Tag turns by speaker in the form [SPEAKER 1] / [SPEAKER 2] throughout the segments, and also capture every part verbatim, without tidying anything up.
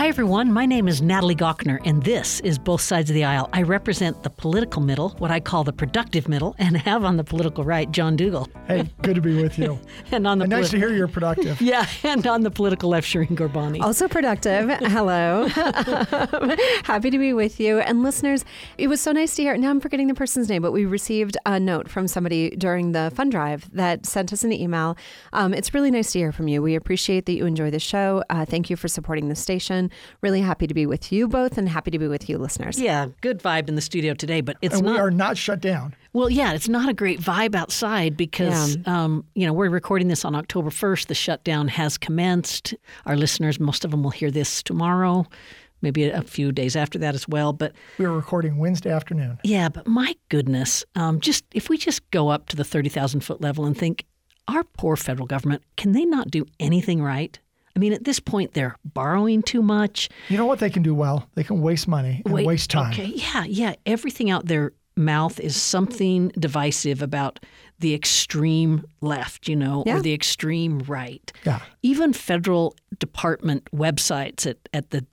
[SPEAKER 1] Hi, everyone. My name is Natalie Gochner, and this is Both Sides of the Aisle. I represent the political middle, what I call the productive middle, and have on the political right John Dougal.
[SPEAKER 2] Hey, good to be with you.
[SPEAKER 1] and on the
[SPEAKER 2] and
[SPEAKER 1] politi-
[SPEAKER 2] nice to hear you're productive.
[SPEAKER 1] Yeah, and on the political left, Shireen Gorbani.
[SPEAKER 3] Also productive. Hello. Happy to be with you. And listeners, it was so nice to hear. Now I'm forgetting the person's name, but we received a note from somebody during the fund drive that sent us an email. Um, it's really nice to hear from you. We appreciate that you enjoy the show. Uh, thank you for supporting the station. Really happy to be with you both and happy to be with you, listeners.
[SPEAKER 1] Yeah, good vibe in the studio today, but it's
[SPEAKER 2] and
[SPEAKER 1] not.
[SPEAKER 2] we are not shut down.
[SPEAKER 1] Well, yeah, it's not a great vibe outside because, yeah. um, you know, we're recording this on October first. The shutdown has commenced. Our listeners, most of them will hear this tomorrow, maybe a few days after that as well. But
[SPEAKER 2] we were recording Wednesday afternoon.
[SPEAKER 1] Yeah, but my goodness, um, just if we just go up to the thirty thousand foot level and think, our poor federal government, can they not do anything right? I mean, at this point, they're borrowing too much.
[SPEAKER 2] You know what they can do well? They can waste money and
[SPEAKER 1] Wait,
[SPEAKER 2] waste time.
[SPEAKER 1] Okay, yeah, yeah. Everything out their mouth is something divisive about the extreme left, you know,
[SPEAKER 3] yeah.
[SPEAKER 1] or the extreme right.
[SPEAKER 2] Yeah.
[SPEAKER 1] Even federal department websites at, at the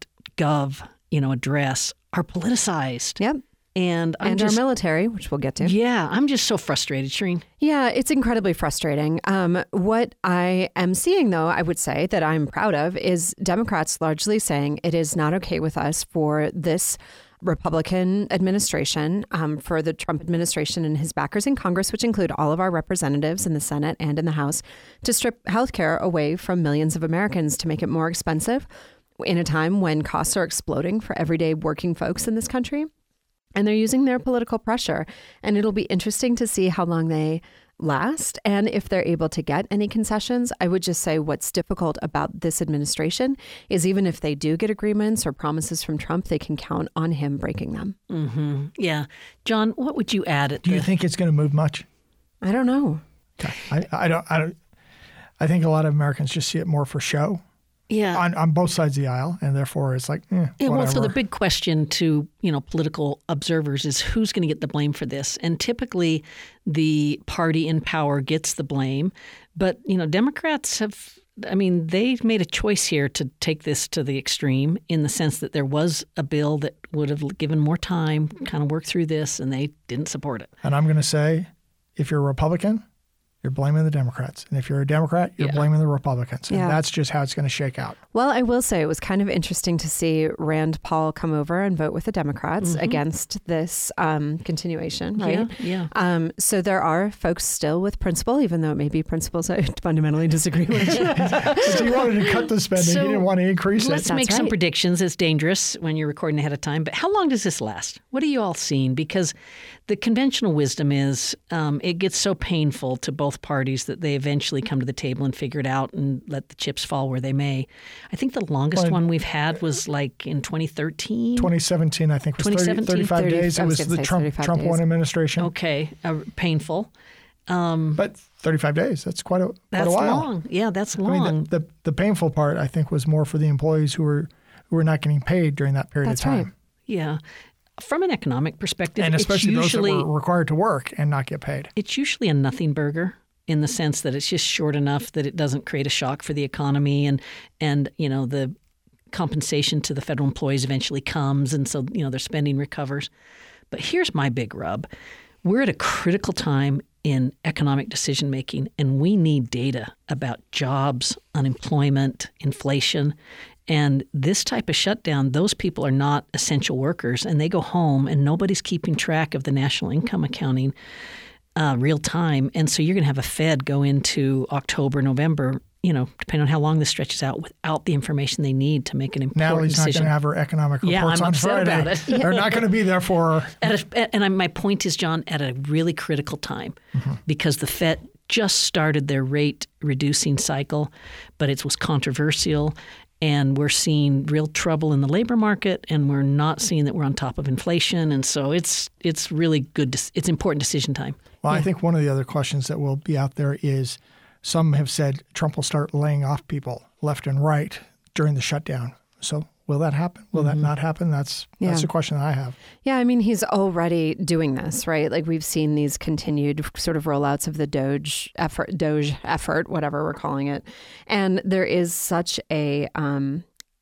[SPEAKER 1] .gov, you know, address are politicized.
[SPEAKER 3] Yep.
[SPEAKER 1] And, I'm
[SPEAKER 3] and
[SPEAKER 1] just,
[SPEAKER 3] our military, which we'll get to.
[SPEAKER 1] Yeah, I'm just so frustrated, Shireen.
[SPEAKER 3] Yeah, it's incredibly frustrating. Um, what I am seeing, though, I would say that I'm proud of is Democrats largely saying it is not okay with us for this Republican administration, um, for the Trump administration and his backers in Congress, which include all of our representatives in the Senate and in the House, to strip health care away from millions of Americans to make it more expensive in a time when costs are exploding for everyday working folks in this country. And they're using their political pressure. And it'll be interesting to see how long they last and if they're able to get any concessions. I would just say what's difficult about this administration is even if they do get agreements or promises from Trump, they can count on him breaking them.
[SPEAKER 1] Mm-hmm. Yeah. John, what would you add? At
[SPEAKER 2] do
[SPEAKER 1] the...
[SPEAKER 2] you think it's going to move much?
[SPEAKER 3] I don't know.
[SPEAKER 2] Okay. I, I don't. I don't. I think a lot of Americans just see it more for show.
[SPEAKER 1] Yeah,
[SPEAKER 2] on, on both sides of the aisle, and therefore it's like, eh,
[SPEAKER 1] yeah, well, so
[SPEAKER 2] whatever.
[SPEAKER 1] the big question to you know political observers is who's going to get the blame for this, and typically the party in power gets the blame, but you know Democrats have, I mean, they made a choice here to take this to the extreme in the sense that there was a bill that would have given more time, kind of work through this, and they didn't support it.
[SPEAKER 2] And I'm going to say, if you're a Republican, you're blaming the Democrats. And if you're a Democrat, you're
[SPEAKER 1] yeah.
[SPEAKER 2] blaming the Republicans. And
[SPEAKER 3] yeah.
[SPEAKER 2] that's just how it's going to shake out.
[SPEAKER 3] Well, I will say it was kind of interesting to see Rand Paul come over and vote with the Democrats mm-hmm. against this um, continuation, right?
[SPEAKER 1] Yeah, yeah.
[SPEAKER 3] Um, so there are folks still with principle, even though it may be principles I fundamentally disagree with.
[SPEAKER 2] So you wanted to cut the spending.
[SPEAKER 1] So
[SPEAKER 2] you didn't want to increase
[SPEAKER 1] let's
[SPEAKER 2] it.
[SPEAKER 3] That's
[SPEAKER 1] make
[SPEAKER 3] right.
[SPEAKER 1] some predictions. It's dangerous when you're recording ahead of time. But how long does this last? What are you all seeing? Because the conventional wisdom is um, it gets so painful to both parties that they eventually come to the table and figure it out and let the chips fall where they may. I think the longest
[SPEAKER 2] Well,
[SPEAKER 1] one we've had was like in twenty thirteen.
[SPEAKER 2] twenty seventeen, I think, was
[SPEAKER 1] twenty
[SPEAKER 2] thirty,
[SPEAKER 1] seventeen,
[SPEAKER 2] thirty-five
[SPEAKER 3] thirty
[SPEAKER 2] days.
[SPEAKER 3] I
[SPEAKER 2] It
[SPEAKER 3] was
[SPEAKER 2] was
[SPEAKER 3] gonna
[SPEAKER 2] the
[SPEAKER 3] say
[SPEAKER 2] Trump
[SPEAKER 3] thirty-five
[SPEAKER 2] Trump
[SPEAKER 3] days.
[SPEAKER 2] one administration.
[SPEAKER 1] Okay, uh, painful. Um,
[SPEAKER 2] But thirty-five days, that's quite a, quite
[SPEAKER 1] that's
[SPEAKER 2] a while.
[SPEAKER 1] long. Yeah, that's long.
[SPEAKER 2] I mean, the, the, the painful part, I think, was more for the employees who were who were not getting paid during that period
[SPEAKER 3] That's
[SPEAKER 2] of time.
[SPEAKER 3] right.
[SPEAKER 1] Yeah. From an economic perspective,
[SPEAKER 2] And especially
[SPEAKER 1] it's usually,
[SPEAKER 2] those that were required to work and not get paid.
[SPEAKER 1] It's usually a nothing burger in the sense that it's just short enough that it doesn't create a shock for the economy, and and you know the compensation to the federal employees eventually comes, and so you know their spending recovers. But here's my big rub: we're at a critical time in economic decision making, and we need data about jobs, unemployment, inflation. And this type of shutdown, those people are not essential workers, and they go home, and nobody's keeping track of the national income accounting uh, real time. And so you're going to have a Fed go into October, November, you know, depending on how long this stretches out, without the information they need to make an important
[SPEAKER 2] Natalie's
[SPEAKER 1] decision.
[SPEAKER 2] not going to have her economic reports
[SPEAKER 1] Yeah, I'm
[SPEAKER 2] on
[SPEAKER 1] upset
[SPEAKER 2] Friday.
[SPEAKER 1] about it.
[SPEAKER 2] They're not going to be there for her.
[SPEAKER 1] At a, and I, my point is, John, at a really critical time, mm-hmm. because the Fed just started their rate reducing cycle, but it was controversial. And we're seeing real trouble in the labor market, and we're not seeing that we're on top of inflation. And so it's it's really good. To, it's important decision time.
[SPEAKER 2] Well,
[SPEAKER 1] yeah.
[SPEAKER 2] I think one of the other questions that will be out there is some have said Trump will start laying off people left and right during the shutdown. So will that happen? Will mm-hmm. that not happen? That's
[SPEAKER 3] yeah.
[SPEAKER 2] that's a question that I have.
[SPEAKER 3] Yeah, I mean, he's already doing this, right? Like we've seen these continued sort of rollouts of the Doge effort, Doge effort, whatever we're calling it. And there is such a um,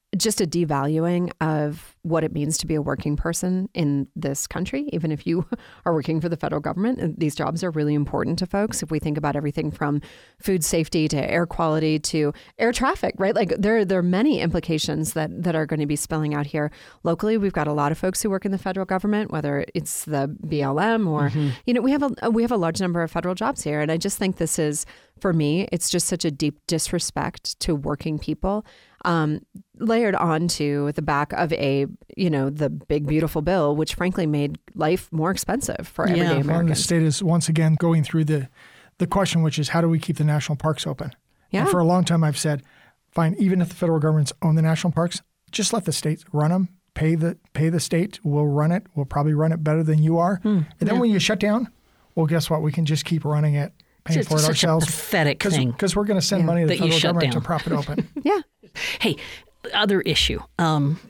[SPEAKER 3] just a devaluing of what it means to be a working person in this country, even if you are working for the federal government. These jobs are really important to folks. If we think about everything from food safety to air quality to air traffic, right? Like there, there are many implications that, that are going to be spilling out here. Locally, we've got a lot of folks who work in the federal government, whether it's the B L M or, mm-hmm. you know, we have a we have a large number of federal jobs here. And I just think this is, for me, it's just such a deep disrespect to working people. Um, layered onto the back of a, you know, the big, beautiful bill, which frankly made life more expensive for everyday
[SPEAKER 2] yeah,
[SPEAKER 3] Americans.
[SPEAKER 2] Well, the state is once again going through the, the question, which is how do we keep the national parks open?
[SPEAKER 3] Yeah.
[SPEAKER 2] And for a long time, I've said, fine, even if the federal governments own the national parks, just let the states run them. Pay the pay the state. We'll run it. We'll probably run it better than you are. Hmm, and then
[SPEAKER 1] yeah.
[SPEAKER 2] when you shut down, well, guess what? We can just keep running it, paying
[SPEAKER 1] it's
[SPEAKER 2] for it
[SPEAKER 1] such
[SPEAKER 2] ourselves.
[SPEAKER 1] A pathetic
[SPEAKER 2] Cause,
[SPEAKER 1] thing.
[SPEAKER 2] Because we're going to send
[SPEAKER 3] yeah.
[SPEAKER 2] money to the
[SPEAKER 1] that you
[SPEAKER 2] federal
[SPEAKER 1] shut
[SPEAKER 2] government
[SPEAKER 1] down.
[SPEAKER 2] to prop it open.
[SPEAKER 3] yeah.
[SPEAKER 1] Hey, other issue. Um,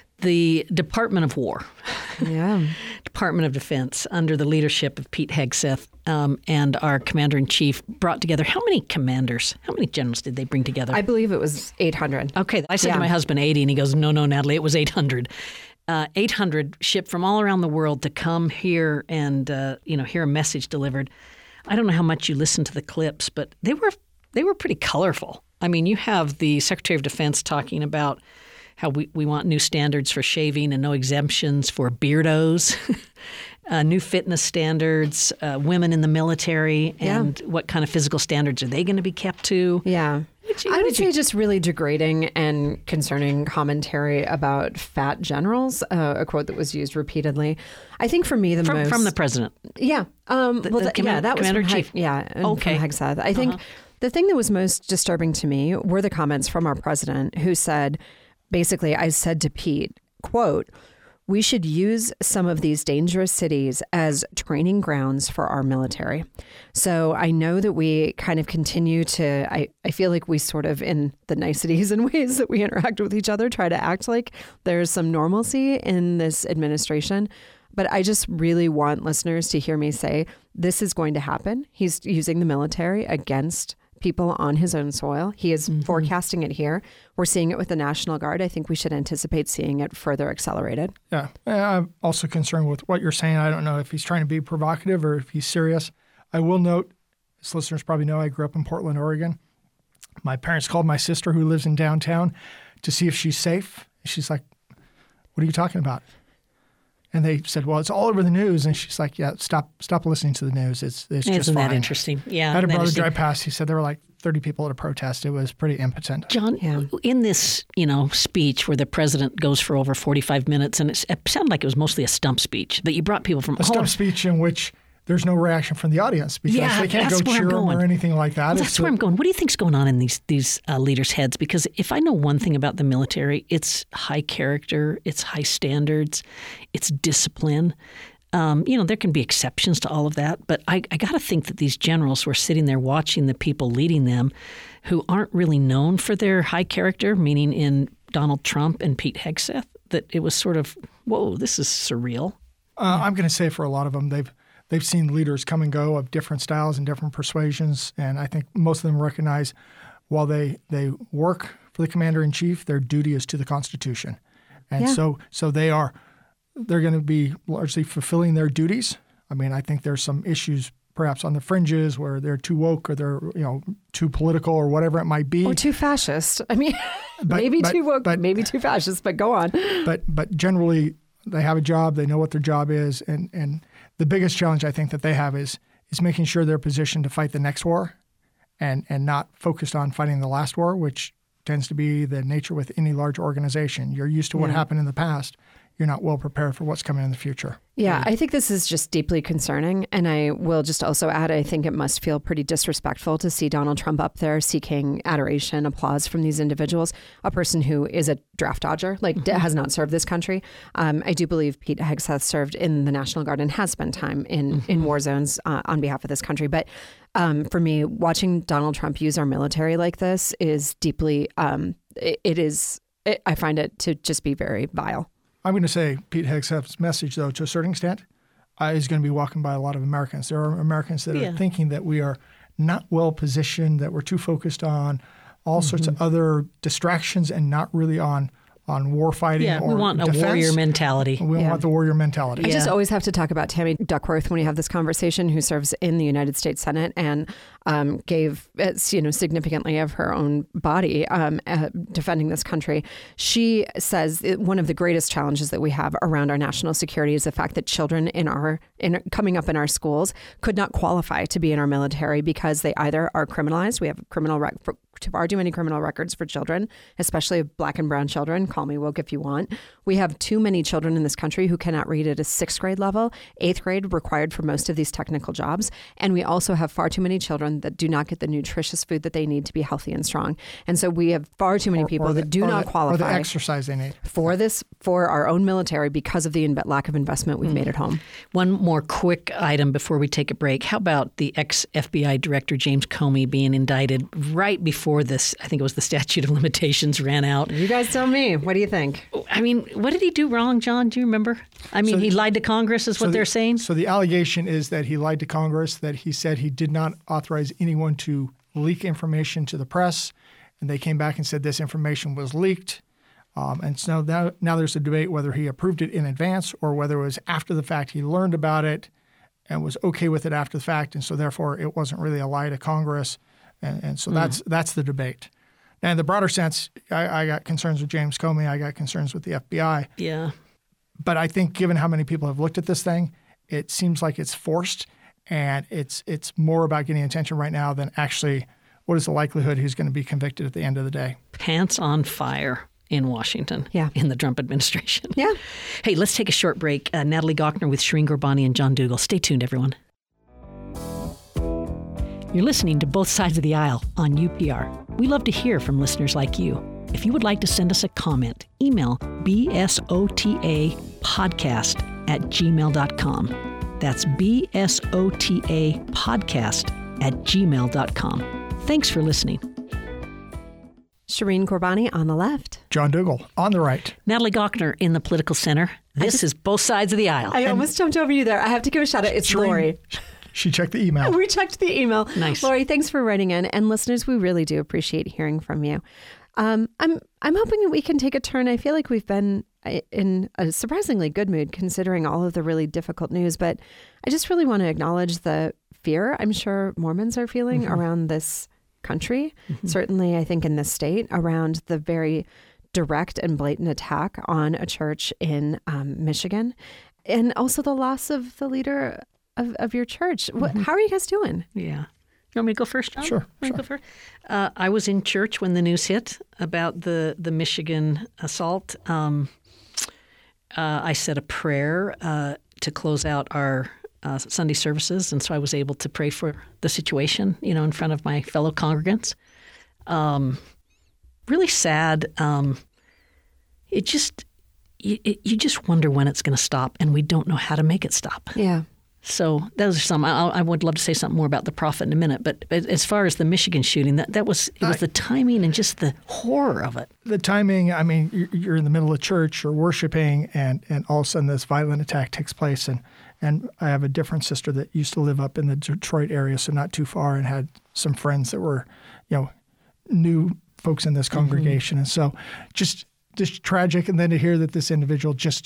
[SPEAKER 1] the Department of War,
[SPEAKER 3] yeah,
[SPEAKER 1] Department of Defense, under the leadership of Pete Hegseth um, and our Commander-in-Chief, brought together how many commanders, how many generals did they bring together?
[SPEAKER 3] I believe it was eight hundred.
[SPEAKER 1] Okay, I said
[SPEAKER 3] yeah.
[SPEAKER 1] to my husband eighty, and he goes, no, no, Natalie, it was eight hundred. Uh, eight hundred shipped from all around the world to come here and uh, you know hear a message delivered. I don't know how much you listened to the clips, but they were they were pretty colorful. I mean, you have the Secretary of Defense talking about how we, we want new standards for shaving and no exemptions for beardos, uh, new fitness standards, uh, women in the military, and yeah. what kind of physical standards are they going to be kept to?
[SPEAKER 3] Yeah.
[SPEAKER 1] You,
[SPEAKER 3] I would say
[SPEAKER 1] you...
[SPEAKER 3] just really degrading and concerning commentary about fat generals, uh, a quote that was used repeatedly. I think for me the
[SPEAKER 1] from,
[SPEAKER 3] most...
[SPEAKER 1] From the president?
[SPEAKER 3] Yeah. Um,
[SPEAKER 1] the,
[SPEAKER 3] well,
[SPEAKER 1] the
[SPEAKER 3] the,
[SPEAKER 1] command,
[SPEAKER 3] yeah, that was from
[SPEAKER 1] Chief.
[SPEAKER 3] He- yeah,
[SPEAKER 1] okay.
[SPEAKER 3] from Hegseth. I think uh-huh. the thing that was most disturbing to me were the comments from our president who said, basically, I said to Pete, quote, we should use some of these dangerous cities as training grounds for our military. So I know that we kind of continue to, I, I feel like we sort of, in the niceties and ways that we interact with each other, try to act like there's some normalcy in this administration. But I just really want listeners to hear me say, this is going to happen. He's using the military against people on his own soil. He is mm-hmm. forecasting it here. We're seeing it with the National Guard. I think we should anticipate seeing it further accelerated.
[SPEAKER 2] Yeah. I'm also concerned with what you're saying. I don't know if he's trying to be provocative or if he's serious. I will note, as listeners probably know, I grew up in Portland, Oregon. My parents called my sister, who lives in downtown, to see if she's safe. She's like, what are you talking about? And they said, well, it's all over the news. And she's like, yeah, stop stop listening to the news. It's, it's
[SPEAKER 1] Isn't
[SPEAKER 2] just fine.
[SPEAKER 1] that interesting? Yeah.
[SPEAKER 2] I had a brother drive past. He said there were like thirty people at a protest. It was pretty impotent.
[SPEAKER 1] John, yeah. in this, you know, speech where the president goes for over forty-five minutes, and it sounded like it was mostly a stump speech, that you brought people from
[SPEAKER 2] a
[SPEAKER 1] all
[SPEAKER 2] stump
[SPEAKER 1] over.
[SPEAKER 2] speech in which there's no reaction from the audience because
[SPEAKER 1] yeah,
[SPEAKER 2] they can't go cheer them or anything like that.
[SPEAKER 1] Well, that's where I'm going. What do you think's going on in these these uh, leaders' heads? Because if I know one thing about the military, it's high character, it's high standards, it's discipline. Um, you know, there can be exceptions to all of that, but I, I got to think that these generals were sitting there watching the people leading them who aren't really known for their high character, meaning in Donald Trump and Pete Hegseth, that it was sort of, whoa, this is surreal.
[SPEAKER 2] Uh, I'm going to say for a lot of them, they've they've seen leaders come and go of different styles and different persuasions, and I think most of them recognize while they, they work for the commander-in-chief, their duty is to the Constitution. And
[SPEAKER 3] yeah.
[SPEAKER 2] so so they are... They're going to be largely fulfilling their duties. I mean, I think there's some issues perhaps on the fringes where they're too woke or they're, you know, too political or whatever it might be.
[SPEAKER 3] Or too fascist. I mean,
[SPEAKER 2] but,
[SPEAKER 3] maybe
[SPEAKER 2] but,
[SPEAKER 3] too woke,
[SPEAKER 2] but,
[SPEAKER 3] maybe too fascist, but go on.
[SPEAKER 2] But but generally, they have a job. They know what their job is. And, and the biggest challenge I think that they have is is making sure they're positioned to fight the next war and, and not focused on fighting the last war, which tends to be the nature with any large organization. You're used to what
[SPEAKER 3] yeah.
[SPEAKER 2] happened in the past. You're not well prepared for what's coming in the future.
[SPEAKER 3] Yeah, I think this is just deeply concerning. And I will just also add, I think it must feel pretty disrespectful to see Donald Trump up there seeking adoration, applause from these individuals, a person who is a draft dodger, like mm-hmm. has not served this country. Um, I do believe Pete Hegseth served in the National Guard and has spent time in, mm-hmm. in war zones uh, on behalf of this country. But um, for me, watching Donald Trump use our military like this is deeply, um, it, it is, it, I find it to just be very vile.
[SPEAKER 2] I'm going to say Pete Hegseth's message, though, to a certain extent, uh, is going to be welcomed by a lot of Americans. There are Americans that yeah. are thinking that we are not well positioned, that we're too focused on all mm-hmm. sorts of other distractions and not really on on war fighting
[SPEAKER 1] Yeah,
[SPEAKER 2] or
[SPEAKER 1] we want
[SPEAKER 2] defense.
[SPEAKER 1] a warrior mentality.
[SPEAKER 2] We
[SPEAKER 3] Yeah.
[SPEAKER 2] want the warrior mentality.
[SPEAKER 3] I just
[SPEAKER 1] Yeah.
[SPEAKER 3] always have to talk about Tammy Duckworth when we have this conversation, who serves in the United States Senate and um, gave uh, you know significantly of her own body um, uh, defending this country. She says it, one of the greatest challenges that we have around our national security is the fact that children in our in coming up in our schools could not qualify to be in our military because they either are criminalized. We have criminal rec- far too many criminal records for children, especially black and brown children. Call me woke if you want. We have too many children in this country who cannot read at a sixth grade level, eighth grade required for most of these technical jobs. And we also have far too many children that do not get the nutritious food that they need to be healthy and strong. And so we have far too many
[SPEAKER 2] Or-
[SPEAKER 3] people
[SPEAKER 2] or the-
[SPEAKER 3] that do
[SPEAKER 2] or
[SPEAKER 3] not
[SPEAKER 2] the,
[SPEAKER 3] qualify
[SPEAKER 2] or the exercise they need.
[SPEAKER 3] for this, for our own military because of the in- lack of investment we've made at home.
[SPEAKER 1] One more quick item before we take a break. How about the ex-F B I Director James Comey being indicted right before this, I think it was the statute of limitations ran out.
[SPEAKER 3] You guys tell me. What do you think?
[SPEAKER 1] I mean, what did he do wrong, John? Do you remember? I mean,
[SPEAKER 2] So-
[SPEAKER 1] he lied to Congress is what
[SPEAKER 2] So the-
[SPEAKER 1] they're saying?
[SPEAKER 2] So the allegation is that he lied to Congress, that he said he did not authorize anyone to leak information to the press, and they came back and said this information was leaked. Um, and so now, now there's a debate whether he approved it in advance or whether it was after the fact he learned about it and was okay with it after the fact, and so therefore it wasn't really a lie to Congress. And, and so
[SPEAKER 1] Mm.
[SPEAKER 2] that's that's the debate. Now, in the broader sense, I, I got concerns with James Comey. I got concerns with the F B I.
[SPEAKER 1] Yeah.
[SPEAKER 2] But I think given how many people have looked at this thing, it seems like it's forced, and it's it's more about getting attention right now than actually what is the likelihood he's going to be convicted at the end of the day.
[SPEAKER 1] Pants on fire in Washington,
[SPEAKER 3] Yeah.
[SPEAKER 1] in the Trump administration.
[SPEAKER 3] Yeah.
[SPEAKER 1] Hey, let's take a short break. Uh, Natalie Gochner with Shireen Gorbani and John Dougal. Stay tuned, everyone. You're listening to Both Sides of the Aisle on U P R. We love to hear from listeners like you. If you would like to send us a comment, email b s o t a podcast at gmail dot com. That's b s o t a podcast at gmail dot com. Thanks for listening.
[SPEAKER 3] Shireen Gorbani on the left.
[SPEAKER 2] John Dougal on the right.
[SPEAKER 1] Natalie Gochner in the Political Center. This
[SPEAKER 3] just-
[SPEAKER 1] is Both Sides of the Aisle.
[SPEAKER 3] I almost jumped over you there. I have to give a shout out. It's
[SPEAKER 2] Shireen,
[SPEAKER 3] Lori.
[SPEAKER 2] She checked the email.
[SPEAKER 3] We checked the email.
[SPEAKER 1] Nice.
[SPEAKER 3] Lori, thanks for writing in. And listeners, we really do appreciate hearing from you. Um, I'm I'm hoping that we can take a turn. I feel like we've been in a surprisingly good mood considering all of the really difficult news, but I just really want to acknowledge the fear I'm sure Mormons are feeling mm-hmm. around this country. Mm-hmm. Certainly, I think in this state, around the very direct and blatant attack on a church in um, Michigan, and also the loss of the leader of, of your church. What, mm-hmm. How are you guys doing?
[SPEAKER 1] Yeah. You want me to go first, John?
[SPEAKER 2] Sure.
[SPEAKER 1] Want me
[SPEAKER 2] sure.
[SPEAKER 1] to go first? Uh, I was in church when the news hit about the, the Michigan assault. Um, uh, I said a prayer uh, to close out our uh, Sunday services, and so I was able to pray for the situation, you know, in front of my fellow congregants. Um, really sad. Um, it just you, it, you just wonder when it's going to stop, and we don't know how to make it stop.
[SPEAKER 3] Yeah.
[SPEAKER 1] So those are some. I, I would love to say something more about the prophet in a minute, but as far as the Michigan shooting, that, that was it was I, the timing and just the horror of it.
[SPEAKER 2] The timing. I mean, you're in the middle of church, you're worshiping, and, and all of a sudden this violent attack takes place. And, and I have a different sister that used to live up in the Detroit area, so not too far, and had some friends that were, you know, new folks in this congregation, mm-hmm. and so just just tragic. And then to hear that this individual just.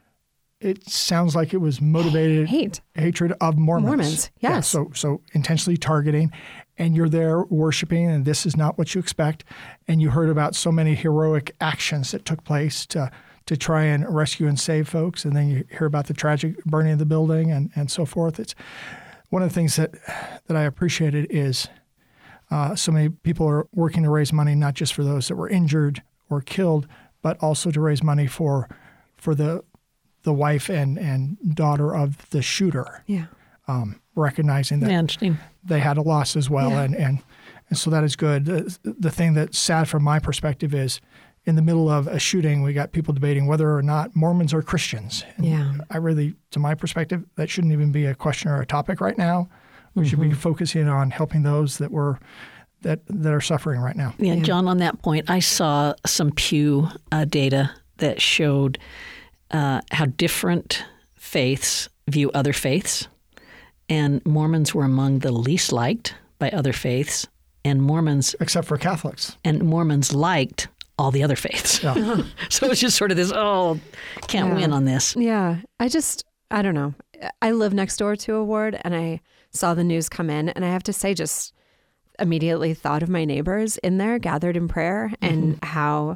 [SPEAKER 2] It sounds like it was motivated
[SPEAKER 3] hate,
[SPEAKER 2] hatred of Mormons.
[SPEAKER 3] Mormons, yes.
[SPEAKER 2] Yeah, so, so intentionally targeting, and you're there worshiping, and this is not what you expect. And you heard about so many heroic actions that took place to to try and rescue and save folks, and then you hear about the tragic burning of the building and, and so forth. It's one of the things that that I appreciated is uh, so many people are working to raise money not just for those that were injured or killed, but also to raise money for for the the wife and, and daughter of the shooter,
[SPEAKER 3] yeah,
[SPEAKER 2] um, recognizing that
[SPEAKER 1] yeah, interesting.
[SPEAKER 2] they had a loss as well.
[SPEAKER 3] Yeah.
[SPEAKER 2] And, and, and so that is good. The, the thing that's sad from my perspective is in the middle of a shooting, we got people debating whether or not Mormons are Christians. And
[SPEAKER 3] yeah.
[SPEAKER 2] I really, to my perspective, that shouldn't even be a question or a topic right now. We mm-hmm. should be focusing on helping those that were that that are suffering right now.
[SPEAKER 1] Yeah,
[SPEAKER 3] yeah.
[SPEAKER 1] John, on that point, I saw some Pew uh, data that showed Uh, how different faiths view other faiths. And Mormons were among the least liked by other faiths. And Mormons...
[SPEAKER 2] Except for Catholics.
[SPEAKER 1] And Mormons liked all the other faiths.
[SPEAKER 2] Yeah.
[SPEAKER 1] So it's just sort of this, oh, can't
[SPEAKER 3] Yeah.
[SPEAKER 1] win on this.
[SPEAKER 3] Yeah. I just, I don't know. I live next door to a ward, and I saw the news come in, and I have to say, just immediately thought of my neighbors in there gathered in prayer, and
[SPEAKER 1] Mm-hmm.
[SPEAKER 3] how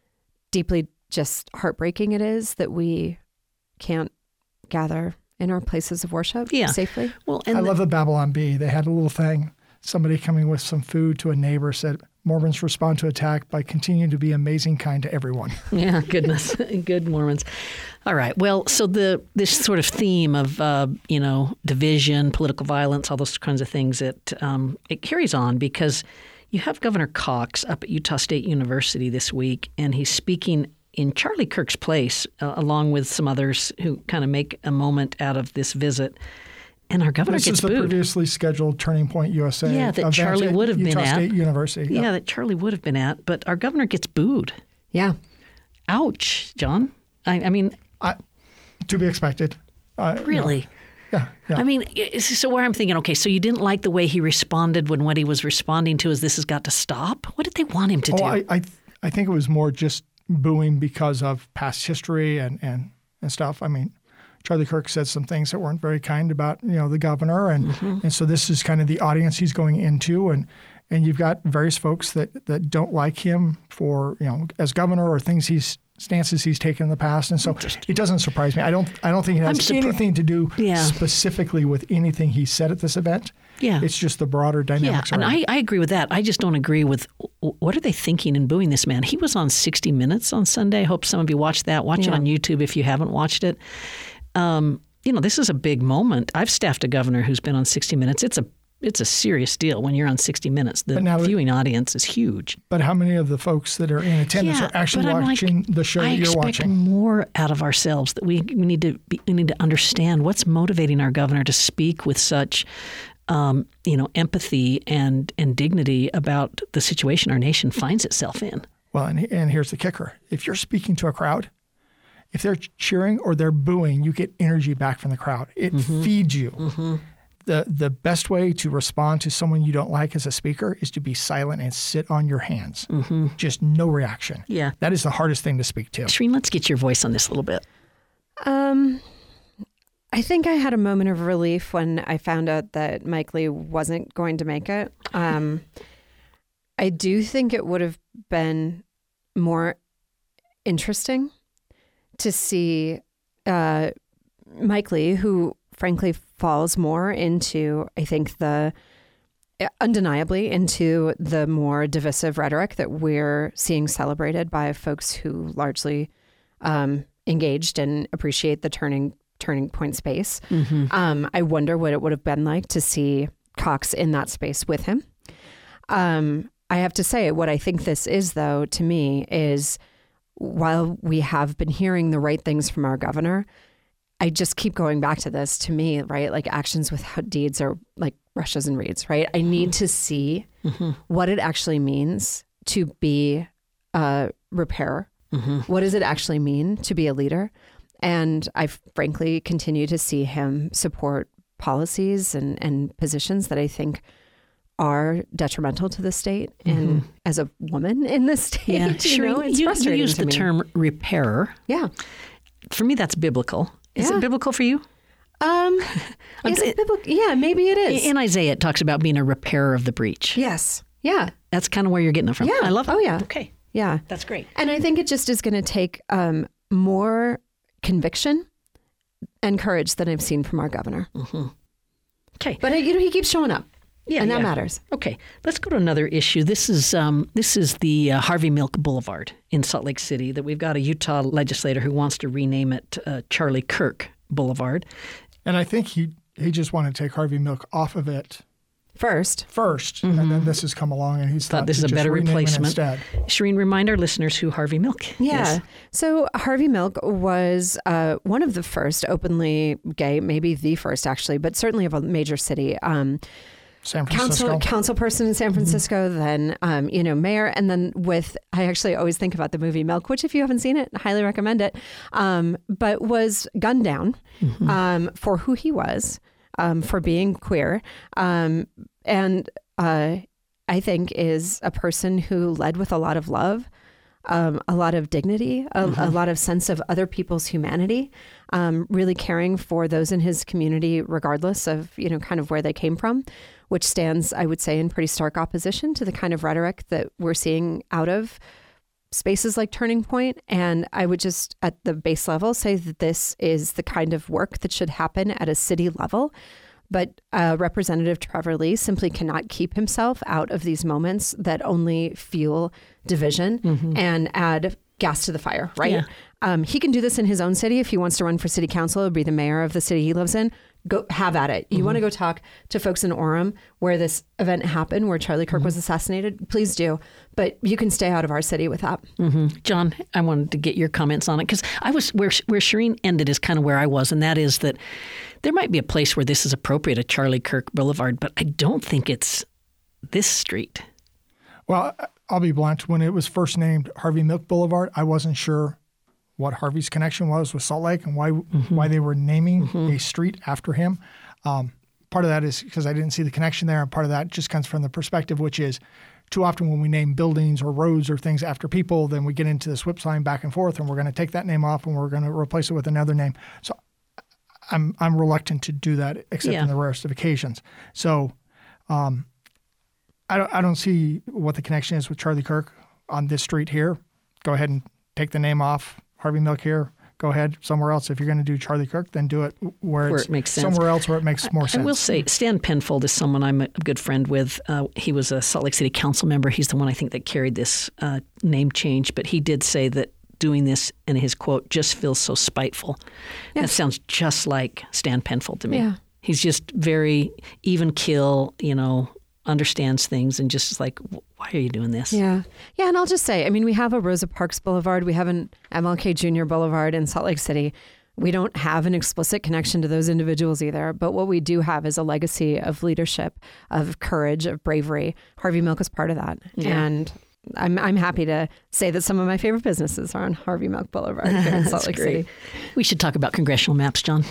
[SPEAKER 3] deeply just heartbreaking it is that we can't gather in our places of worship
[SPEAKER 1] Yeah.
[SPEAKER 3] safely.
[SPEAKER 1] Well, and
[SPEAKER 2] I
[SPEAKER 1] the-
[SPEAKER 2] love the Babylon Bee. They had a little thing. Somebody coming with some food to a neighbor said, Mormons respond to attack by continuing to be amazing kind to everyone.
[SPEAKER 1] Yeah, goodness, good Mormons. All right. Well, so the this sort of theme of uh, you know division, political violence, all those kinds of things, it um, it carries on because you have Governor Cox up at Utah State University this week, and he's speaking in Charlie Kirk's place, uh, along with some others who kind of make a moment out of this visit. And our governor
[SPEAKER 2] This
[SPEAKER 1] gets
[SPEAKER 2] is the
[SPEAKER 1] booed.
[SPEAKER 2] previously scheduled Turning Point U S A
[SPEAKER 1] Yeah, that
[SPEAKER 2] event
[SPEAKER 1] Charlie
[SPEAKER 2] at
[SPEAKER 1] would have been
[SPEAKER 2] Utah
[SPEAKER 1] at.
[SPEAKER 2] State University.
[SPEAKER 1] Yeah,
[SPEAKER 2] Yep.
[SPEAKER 1] that Charlie would have been at, but our governor gets booed.
[SPEAKER 3] Yeah.
[SPEAKER 1] Ouch, John. I, I mean,
[SPEAKER 2] I, to be expected. Uh, you know,
[SPEAKER 1] really.
[SPEAKER 2] yeah, yeah.
[SPEAKER 1] I mean, it's- so where I'm thinking, okay, so you didn't like the way he responded when what he was responding to is this has got to stop? What did they want him to
[SPEAKER 2] oh,
[SPEAKER 1] do?
[SPEAKER 2] I, I, I think it was more just booing because of past history and, and, and stuff. I mean, Charlie Kirk said some things that weren't very kind about, you know, the governor. And,
[SPEAKER 1] Mm-hmm.
[SPEAKER 2] and so this is kind of the audience he's going into. And, and you've got various folks that, that don't like him for, you know, as governor or things he's stances he's taken in the past. And so it doesn't surprise me. I don't I don't think it
[SPEAKER 1] I'm
[SPEAKER 2] has
[SPEAKER 1] surpri-
[SPEAKER 2] anything to do
[SPEAKER 1] Yeah.
[SPEAKER 2] specifically with anything he said at this event.
[SPEAKER 1] Yeah.
[SPEAKER 2] It's just the broader
[SPEAKER 1] yeah,
[SPEAKER 2] dynamics
[SPEAKER 1] and
[SPEAKER 2] around
[SPEAKER 1] I,
[SPEAKER 2] it.
[SPEAKER 1] I agree with that. I just don't agree with what are they thinking in booing this man? He was on sixty minutes on Sunday. I hope some of you watched that. Watch it
[SPEAKER 3] Yeah.
[SPEAKER 1] on YouTube if you haven't watched it. Um, you know, this is a big moment. I've staffed a governor who's been on sixty minutes. It's a it's a serious deal when you're on sixty minutes. The
[SPEAKER 2] But now-
[SPEAKER 1] viewing audience is huge.
[SPEAKER 2] But how many of the folks that are in attendance
[SPEAKER 1] Yeah,
[SPEAKER 2] are actually
[SPEAKER 1] but I'm
[SPEAKER 2] watching
[SPEAKER 1] like,
[SPEAKER 2] the show
[SPEAKER 1] I
[SPEAKER 2] that you're
[SPEAKER 1] expect
[SPEAKER 2] watching?
[SPEAKER 1] more out of ourselves. That we we need to be, we need to understand what's motivating our governor to speak with such, um, you know, empathy and and dignity about the situation our nation finds itself in.
[SPEAKER 2] Well, and, and here's the kicker. If you're speaking to a crowd, if they're cheering or they're booing, you get energy back from the crowd. It
[SPEAKER 1] Mm-hmm.
[SPEAKER 2] feeds you. The the best way to respond to someone you don't like as a speaker is to be silent and sit on your hands. Just no reaction.
[SPEAKER 1] Mm-hmm. Yeah.
[SPEAKER 2] That is the hardest thing to speak to.
[SPEAKER 1] Shereen, let's get your voice on this a little bit.
[SPEAKER 3] Um, I think I had a moment of relief when I found out that Mike Lee wasn't going to make it. Um, I do think it would have been more interesting to see uh, Mike Lee, who frankly falls more into, I think, the undeniably into the more divisive rhetoric that we're seeing celebrated by folks who largely um, engaged and appreciate the turning turning point space. Um, I wonder what it would have been like to see Cox in that space with him. Um, I have to say, what I think this is, though, to me, is while we have been hearing the right things from our governor, I just keep going back to this. To me, right, like actions without deeds are like rushes and reeds, right? I need to see what it actually means to be a repairer. What does it actually mean to be a leader? And I frankly continue to see him support policies and, and positions that I think are detrimental to the state. And as a woman in this state,
[SPEAKER 1] Yeah,
[SPEAKER 3] you know,
[SPEAKER 1] Shereen,
[SPEAKER 3] it's
[SPEAKER 1] you, you
[SPEAKER 3] frustrating
[SPEAKER 1] use
[SPEAKER 3] to
[SPEAKER 1] the
[SPEAKER 3] me.
[SPEAKER 1] term repairer.
[SPEAKER 3] Yeah.
[SPEAKER 1] For me, that's biblical. Is
[SPEAKER 3] Yeah.
[SPEAKER 1] it biblical for you?
[SPEAKER 3] Um, is it biblical? Yeah, maybe it is.
[SPEAKER 1] In Isaiah, it talks about being a repairer of the breach.
[SPEAKER 3] Yes. Yeah.
[SPEAKER 1] That's kind of where you're getting it from.
[SPEAKER 3] Yeah.
[SPEAKER 1] I love it.
[SPEAKER 3] Oh, yeah.
[SPEAKER 1] Okay.
[SPEAKER 3] Yeah.
[SPEAKER 1] That's great.
[SPEAKER 3] And I think it just is going to take um, more conviction and courage than I've seen from our governor.
[SPEAKER 1] Okay.
[SPEAKER 3] But, uh, you know, he keeps showing up.
[SPEAKER 1] Yeah,
[SPEAKER 3] and that
[SPEAKER 1] yeah.
[SPEAKER 3] matters.
[SPEAKER 1] Okay, let's go to another issue. This is um, this is the uh, Harvey Milk Boulevard in Salt Lake City. That we've got a Utah legislator who wants to rename it uh, Charlie Kirk Boulevard.
[SPEAKER 2] And I think he he just wanted to take Harvey Milk off of it
[SPEAKER 3] First,
[SPEAKER 2] first, and then this has come along, and he's
[SPEAKER 1] Thought
[SPEAKER 2] thought
[SPEAKER 1] this
[SPEAKER 2] to
[SPEAKER 1] is a
[SPEAKER 2] just
[SPEAKER 1] better
[SPEAKER 2] rename it
[SPEAKER 1] replacement.
[SPEAKER 2] instead.
[SPEAKER 1] Shereen, remind our listeners who Harvey Milk
[SPEAKER 3] yeah.
[SPEAKER 1] is.
[SPEAKER 3] So Harvey Milk was uh, one of the first openly gay, maybe the first actually, but certainly of a major city. Um,
[SPEAKER 2] San Francisco.
[SPEAKER 3] council council person in San Francisco, then um, you know mayor, and then with I actually always think about the movie Milk, which if you haven't seen it, I highly recommend it. Um, but was gunned down um, for who he was, um, for being queer, um, and uh, I think is a person who led with a lot of love, um, a lot of dignity, a, mm-hmm. a lot of sense of other people's humanity, um, really caring for those in his community, regardless of, you know, kind of where they came from, which stands, I would say, in pretty stark opposition to the kind of rhetoric that we're seeing out of spaces like Turning Point. And I would just, at the base level, say that this is the kind of work that should happen at a city level. But uh, Representative Trevor Lee simply cannot keep himself out of these moments that only fuel division mm-hmm. and add gas to the fire, right? Yeah. Um, he can do this in his own city. If he wants to run for city council or be the mayor of the city he lives in, go have at it. You mm-hmm. want to go talk to folks in Orem where this event happened, where Charlie Kirk mm-hmm. was assassinated, please do. But you can stay out of our city with that.
[SPEAKER 1] Mm-hmm. John, I wanted to get your comments on it because I was where where Shireen ended is kind of where I was, and that is that there might be a place where this is appropriate at Charlie Kirk Boulevard, but I don't think it's this street.
[SPEAKER 2] Well, I'll be blunt. When it was first named Harvey Milk Boulevard, I wasn't sure what Harvey's connection was with Salt Lake and why mm-hmm. why they were naming mm-hmm. a street after him. Um, part of that is because I didn't see the connection there, and part of that just comes from the perspective, which is too often when we name buildings or roads or things after people, then we get into this whipsawing back and forth, and we're going to take that name off and we're going to replace it with another name. So I'm I'm reluctant to do that, except yeah. in the rarest of occasions. So um, I don't I don't see what the connection is with Charlie Kirk on this street here. Go ahead and take the name off. Harvey Milk here. Go ahead somewhere else. If you're going to do Charlie Kirk, then do it where,
[SPEAKER 1] where
[SPEAKER 2] it's
[SPEAKER 1] it makes sense.
[SPEAKER 2] Somewhere else where it makes more
[SPEAKER 1] I,
[SPEAKER 2] sense.
[SPEAKER 1] I will say Stan Penfold is someone I'm a good friend with. Uh, he was a Salt Lake City council member. He's the one I think that carried this uh, name change. But he did say that doing this, in his quote, just feels so spiteful. Yeah. That sounds just like Stan Penfold to me. Yeah. He's just very even keel, you know, understands things and just like, why are you doing this?
[SPEAKER 3] Yeah. Yeah. And I'll just say, I mean, we have a Rosa Parks Boulevard. We have an M L K Junior Boulevard in Salt Lake City. We don't have an explicit connection to those individuals either. But what we do have is a legacy of leadership, of courage, of bravery. Harvey Milk is part of that. Yeah. And I'm I'm happy to say that some of my favorite businesses are on Harvey Milk Boulevard here in Salt Lake
[SPEAKER 1] great.
[SPEAKER 3] City.
[SPEAKER 1] We should talk about congressional maps, John.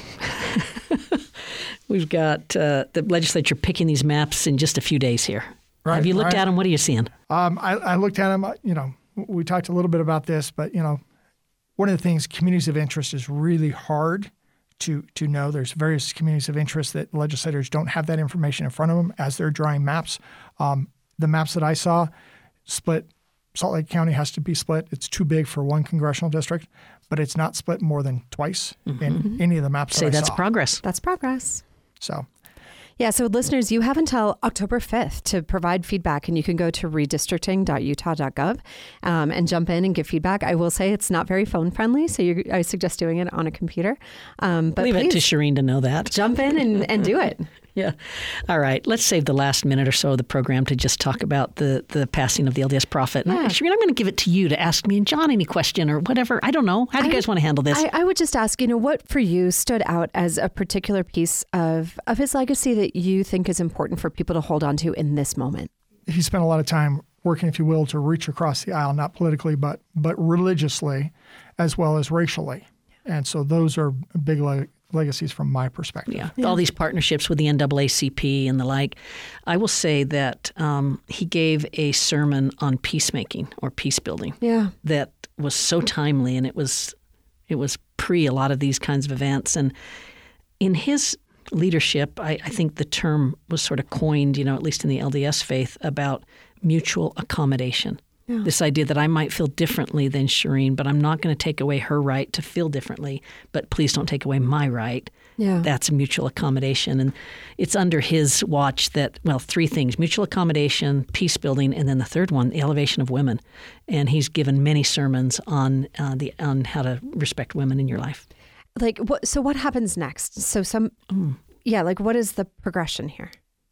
[SPEAKER 1] We've got uh, the legislature picking these maps in just a few days here. Right, Have you looked
[SPEAKER 2] right.
[SPEAKER 1] at them? What are you seeing?
[SPEAKER 2] Um, I, I looked at them. You know, we talked a little bit about this, but, you know, one of the things, communities of interest is really hard to to know. There's various communities of interest that legislators don't have that information in front of them as they're drawing maps. Um, the maps that I saw split. Salt Lake County has to be split. It's too big for one congressional district, but it's not split more than twice mm-hmm. in any of the maps
[SPEAKER 1] Say
[SPEAKER 2] that I
[SPEAKER 1] that's
[SPEAKER 2] saw.
[SPEAKER 1] progress.
[SPEAKER 3] That's progress.
[SPEAKER 2] So,
[SPEAKER 3] yeah. So listeners, you have until October fifth to provide feedback, and you can go to redistricting dot utah dot gov um, and jump in and give feedback. I will say it's not very phone friendly, so you, I suggest doing it on a computer. Um, but
[SPEAKER 1] Leave
[SPEAKER 3] please
[SPEAKER 1] it to Shireen to know that.
[SPEAKER 3] Jump in and, and do it.
[SPEAKER 1] Yeah. All right. Let's save the last minute or so of the program to just talk about the, the passing of the L D S prophet.
[SPEAKER 3] Yeah.
[SPEAKER 1] Shireen, I'm going to give it to you to ask me and John any question or whatever. I don't know. How do you I, guys want to handle this?
[SPEAKER 3] I, I would just ask, you know, what for you stood out as a particular piece of, of his legacy that you think is important for people to hold on to in this moment?
[SPEAKER 2] He spent a lot of time working, if you will, to reach across the aisle, not politically, but but religiously as well as racially. And so those are big le- legacies from my perspective.
[SPEAKER 1] Yeah. yeah, all these partnerships with the N double A C P and the like. I will say that um, he gave a sermon on peacemaking or peace building.
[SPEAKER 3] Yeah,
[SPEAKER 1] that was so timely, and it was it was pre a lot of these kinds of events. And in his leadership, I, I think the term was sort of coined, you know, at least in the L D S faith, about mutual accommodation. Yeah. This idea that I might feel differently than Shireen, but I'm not going to take away her right to feel differently, but please don't take away my right.
[SPEAKER 3] Yeah.
[SPEAKER 1] That's a mutual accommodation. And it's under his watch that, well, three things: mutual accommodation, peace building, and then the third one, the elevation of women. And he's given many sermons on uh, the on how to respect women in your life.
[SPEAKER 3] Like, what, so what happens next? So some, mm. yeah, like what is the progression here?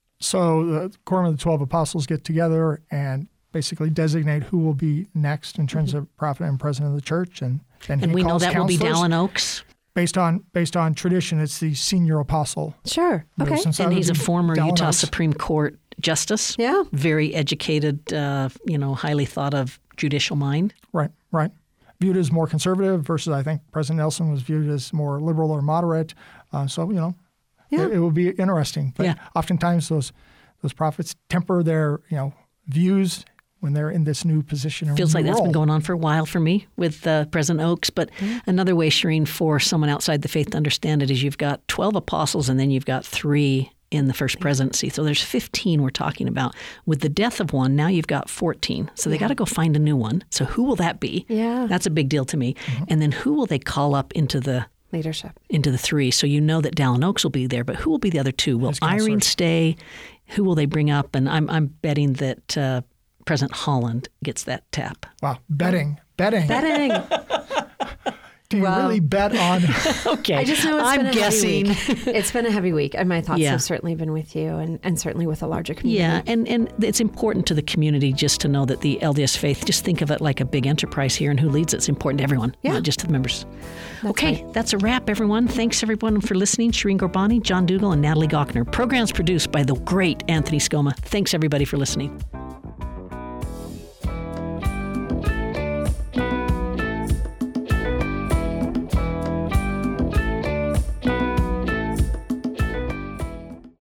[SPEAKER 2] So the quorum of the twelve apostles get together and basically designate who will be next in terms mm-hmm. of prophet and president of the church. And then
[SPEAKER 1] and
[SPEAKER 2] he
[SPEAKER 1] we
[SPEAKER 2] calls
[SPEAKER 1] know that will be
[SPEAKER 2] counselors.
[SPEAKER 1] Dallin Oaks.
[SPEAKER 2] Based on based on tradition, it's the senior apostle.
[SPEAKER 3] Sure. Okay.
[SPEAKER 1] And he's a former
[SPEAKER 2] Dallin
[SPEAKER 1] Utah
[SPEAKER 2] Oaks.
[SPEAKER 1] Supreme Court justice.
[SPEAKER 3] Yeah.
[SPEAKER 1] Very educated, uh, you know, highly thought of judicial mind.
[SPEAKER 2] Right, right. Viewed as more conservative versus I think President Nelson was viewed as more liberal or moderate. Uh, so, you know,
[SPEAKER 3] yeah.
[SPEAKER 2] it, it will be interesting. But
[SPEAKER 1] yeah.
[SPEAKER 2] oftentimes those those prophets temper their, you know, views when they're in this new position. Or
[SPEAKER 1] Feels like that's
[SPEAKER 2] role.
[SPEAKER 1] been going on for a while for me with uh, President Oaks. But mm-hmm. another way, Shireen, for someone outside the faith to understand it is you've got twelve apostles and then you've got three in the first presidency. So there's fifteen we're talking about. With the death of one, now you've got fourteen. So they got to go find a new one. So who will that be?
[SPEAKER 3] Yeah.
[SPEAKER 1] That's a big deal to me. Mm-hmm. And then who will they call up into the
[SPEAKER 3] leadership? Into
[SPEAKER 1] the three. So you know that Dallin Oaks will be there, but who will be the other two? Will Irene stay? Who will they bring up? And I'm I'm betting that uh, President Holland gets that tap.
[SPEAKER 2] Wow. Betting. Betting.
[SPEAKER 3] Betting.
[SPEAKER 2] Do you
[SPEAKER 3] well,
[SPEAKER 2] really bet on?
[SPEAKER 1] Okay.
[SPEAKER 3] I just know it's
[SPEAKER 1] I'm
[SPEAKER 3] been a
[SPEAKER 1] guessing.
[SPEAKER 3] heavy week. It's been a heavy week, and my thoughts
[SPEAKER 1] yeah.
[SPEAKER 3] have certainly been with you and, and certainly with a larger community.
[SPEAKER 1] Yeah, and, and it's important to the community just to know that the L D S faith, just think of it like a big enterprise here, and who leads it. It's important to everyone, yeah. not just to the members. That's okay, right. That's a wrap, everyone. Thanks, everyone, for listening. Shireen Ghorbani, John Dougal, and Natalie Gochner. Programs produced by the great Anthony Scoma. Thanks, everybody, for listening.